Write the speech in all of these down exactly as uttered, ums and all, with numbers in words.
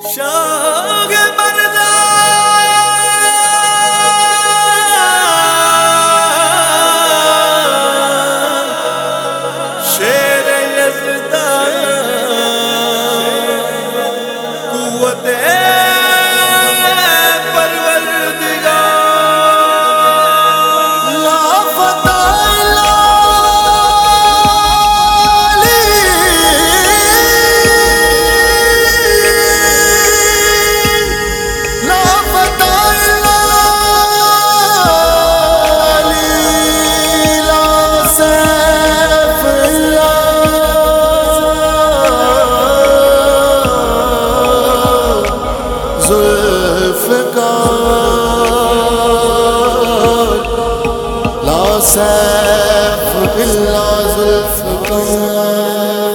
शाग मर्दा शेर यज़दा कुव्वत ला सैफ इल्ला ज़ुल्फ़कार।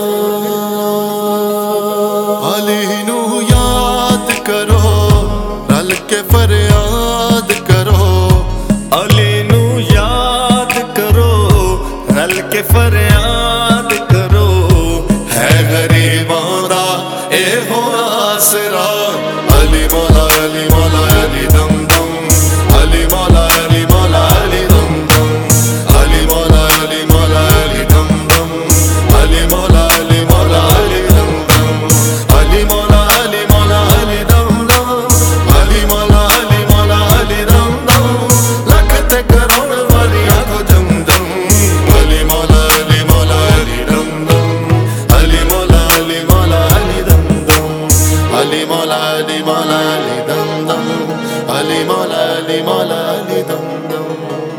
अली नू याद करो रल के फरियाद करो, अली नू याद करो रल के फरियाद करो, है गरीबां दा ए हो आसरा। अली मौला अली मौला अली दम दम, अली मौला अली मौला अली दम दम, अली मौला अली मौला अली दम दम, अली मौला अली मौला अली दम दम, अली मौला अली मौला अली दम दम, अली मौला अली मौला अली दम दम, लख ते करोड़ वालियां को जम दम। अली मौला अली मौला अली दम दम, अली मौला अली मौला अली दम दम, अली मौला अली मौला अली दम दम, अली मौला अली मौला अली दम दम।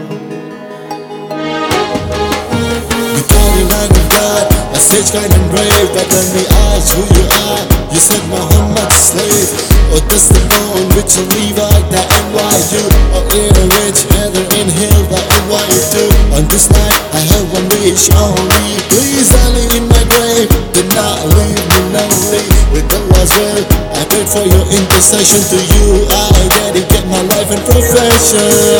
You call the line of God, a sage kind and brave, but when we ask who you are, you said Muhammad's slave. Oh, that's the bone which will rewrite the N Y U. Oh, earrings, heather in hill, the N Y U too. On this night, I have one wish only. Please, Ali, in my grave, do not leave me lonely. With Allah's will, I prayed for your intercession. To you, I dedicate my life and profession.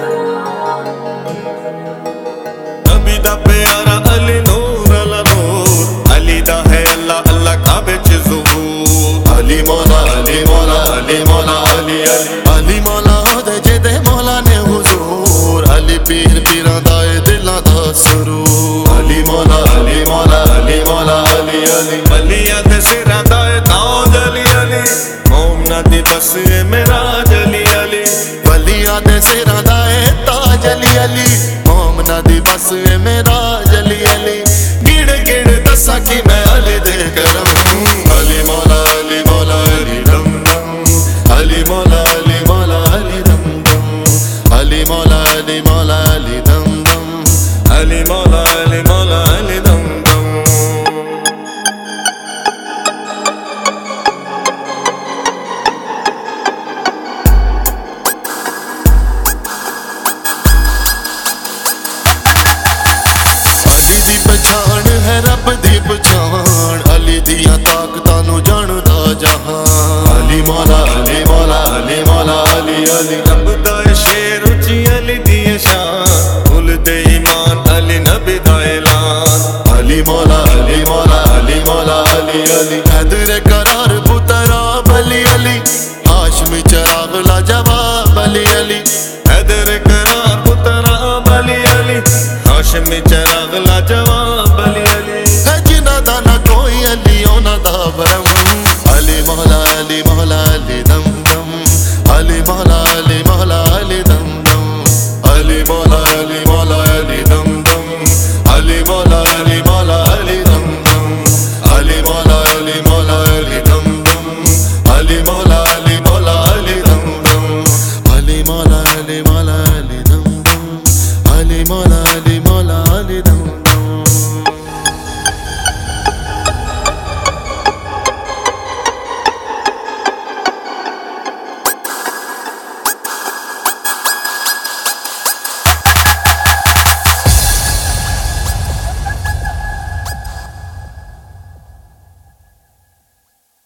नबी दा प्यारा अली नूर अला नूर, अली दा है अल्लाह अल्लाह काबे च ज़ुहूर। अली मौला अली मौला अली मौला अली अली, अली मौला दे जेदे मौला ने हुजूर, अली पीर पीरां दा ए दिलां दा सुरूर। अली मौला अली मौला अली मौला अली अली, अलियां दे सिरां दा ए ताज अली अली, मोमना दी बस ए मेराज अली अली, वलियां दे सिरां दा ए ताज अली अली, मोमना दी बस ए मेराज अली अली। गिण गिण दसा कि मैं अली दे करम, अली मौला अली मौला अली दम दम, अली मौला अली मौला अली दम दम, अली मौला अली मौला अली दम दम, अली मौला अली मौला अली दम दम। अली दी पछाण है रब दी पछाण, अली दियां ताकतां नू जानदा जहान। अली मौला अली मौला अली मौला अली अली, रब दा शेर उची अली दी शान, कुल दे ईमान अली नबी दा ऐलान। अली मौला अली मौला अली मौला अली अली, हैदर करार पुतराब अली अली, हाशमी चराग लाजवाब अली अली, हैदर करार पुतराब अली अली, हाशमी चराग लाजवाब अली अली, है जिन्हां दा ना कोई अली उन्हां दा भरम। अली मौला अली मौला अली दम दम, अली मौला अली मौला अली दम दम, अली मौला अली मौला अली दम दम, अली मौला अली मौला अली दम दम, अली मौला अली मौला अली दम दम, अली मौला अली मौला अली दम दम, अली मौला अली मौला अली दम दम, अली मौला अली